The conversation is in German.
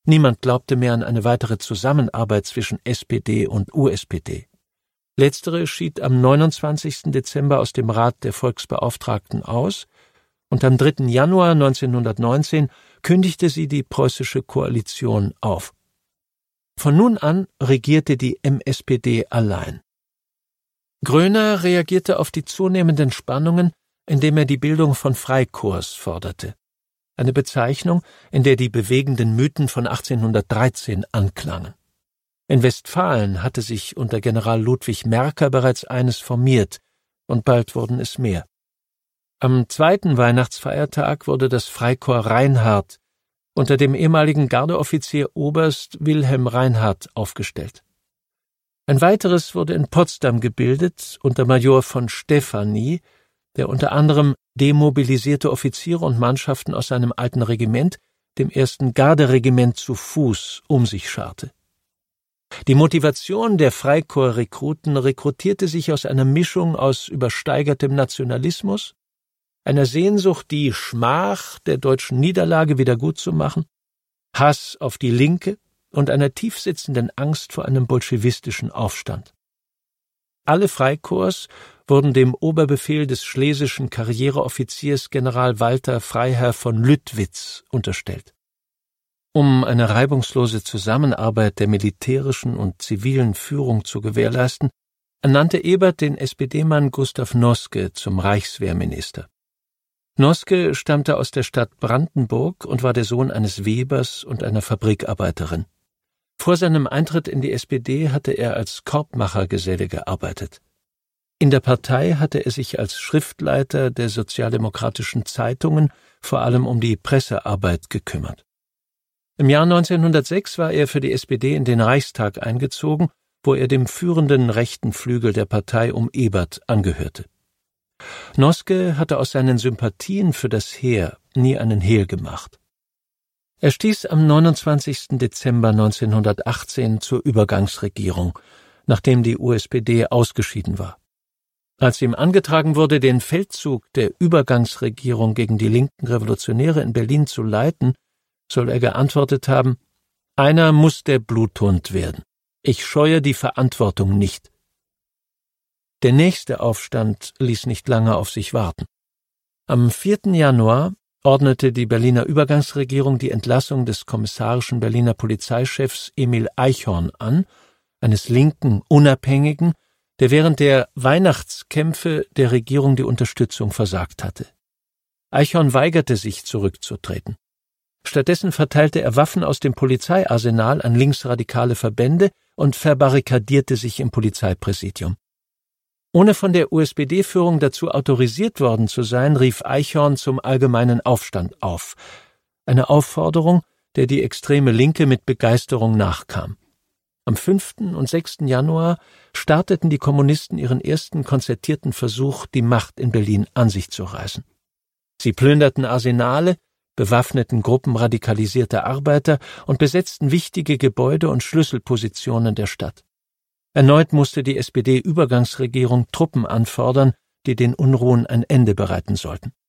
Niemand glaubte mehr an eine weitere Zusammenarbeit zwischen SPD und USPD. Letztere schied am 29. Dezember aus dem Rat der Volksbeauftragten aus und am 3. Januar 1919 kündigte sie die preußische Koalition auf. Von nun an regierte die MSPD allein. Groener reagierte auf die zunehmenden Spannungen, indem er die Bildung von Freikorps forderte. Eine Bezeichnung, in der die bewegenden Mythen von 1813 anklangen. In Westfalen hatte sich unter General Ludwig Merker bereits eines formiert, und bald wurden es mehr. Am 2. Weihnachtsfeiertag wurde das Freikorps Reinhardt unter dem ehemaligen Gardeoffizier Oberst Wilhelm Reinhardt aufgestellt. Ein weiteres wurde in Potsdam gebildet unter Major von Stefanie, der unter anderem demobilisierte Offiziere und Mannschaften aus seinem alten Regiment, dem 1. Garderegiment zu Fuß, um sich scharte. Die Motivation der Freikorps-Rekruten rekrutierte sich aus einer Mischung aus übersteigertem Nationalismus, einer Sehnsucht, die Schmach der deutschen Niederlage wiedergutzumachen, Hass auf die Linke und einer tiefsitzenden Angst vor einem bolschewistischen Aufstand. Alle Freikorps wurden dem Oberbefehl des schlesischen Karriereoffiziers General Walter Freiherr von Lüttwitz unterstellt. Um eine reibungslose Zusammenarbeit der militärischen und zivilen Führung zu gewährleisten, ernannte Ebert den SPD-Mann Gustav Noske zum Reichswehrminister. Noske stammte aus der Stadt Brandenburg und war der Sohn eines Webers und einer Fabrikarbeiterin. Vor seinem Eintritt in die SPD hatte er als Korbmachergeselle gearbeitet. In der Partei hatte er sich als Schriftleiter der sozialdemokratischen Zeitungen vor allem um die Pressearbeit gekümmert. Im Jahr 1906 war er für die SPD in den Reichstag eingezogen, wo er dem führenden rechten Flügel der Partei um Ebert angehörte. Noske hatte aus seinen Sympathien für das Heer nie einen Hehl gemacht. Er stieß am 29. Dezember 1918 zur Übergangsregierung, nachdem die USPD ausgeschieden war. Als ihm angetragen wurde, den Feldzug der Übergangsregierung gegen die linken Revolutionäre in Berlin zu leiten, soll er geantwortet haben: Einer muss der Bluthund werden. Ich scheue die Verantwortung nicht. Der nächste Aufstand ließ nicht lange auf sich warten. Am 4. Januar ordnete die Berliner Übergangsregierung die Entlassung des kommissarischen Berliner Polizeichefs Emil Eichhorn an, eines linken Unabhängigen, der während der Weihnachtskämpfe der Regierung die Unterstützung versagt hatte. Eichhorn weigerte sich, zurückzutreten. Stattdessen verteilte er Waffen aus dem Polizeiarsenal an linksradikale Verbände und verbarrikadierte sich im Polizeipräsidium. Ohne von der USPD-Führung dazu autorisiert worden zu sein, rief Eichhorn zum allgemeinen Aufstand auf. Eine Aufforderung, der die extreme Linke mit Begeisterung nachkam. Am 5. und 6. Januar starteten die Kommunisten ihren ersten konzertierten Versuch, die Macht in Berlin an sich zu reißen. Sie plünderten Arsenale, bewaffneten Gruppen radikalisierter Arbeiter und besetzten wichtige Gebäude und Schlüsselpositionen der Stadt. Erneut musste die SPD-Übergangsregierung Truppen anfordern, die den Unruhen ein Ende bereiten sollten.